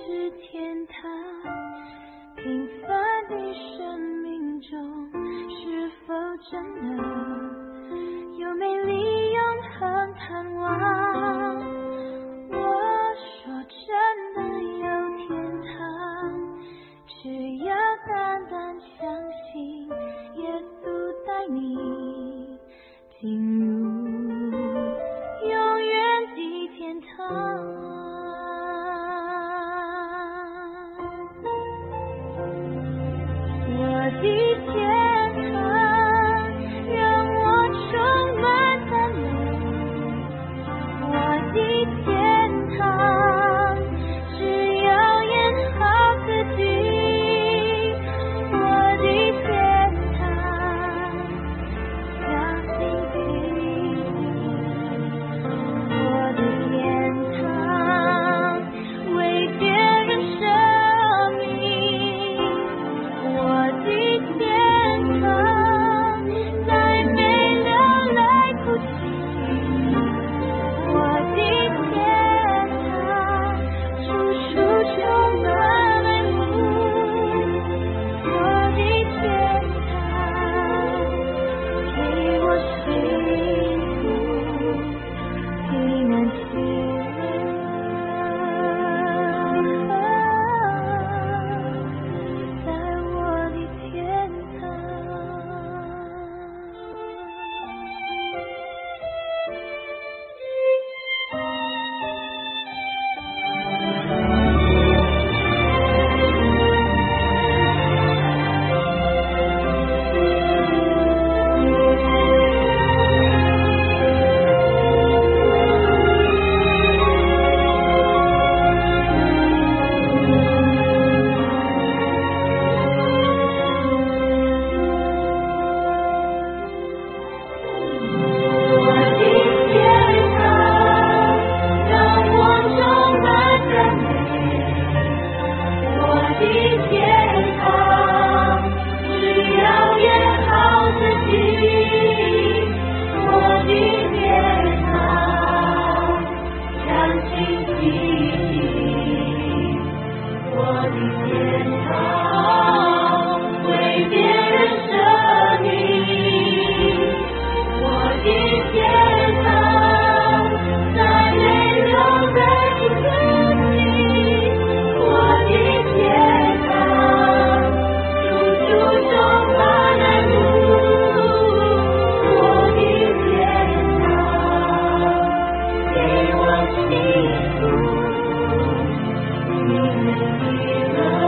是天堂？平凡的生命中，是否真的有美丽永恒盼望？我说真的有天堂，只要单单相信耶稣带你进入永远的天堂。我的天堂让我充满赞美，我的天堂只要演好自己，我的天堂相信奇迹，我的天堂为别人舍命，我的天堂再没流泪哭泣，我的天堂处处充满爱慕，我的天堂给我幸福平安喜乐，在我的天堂。幸福，你的喜乐。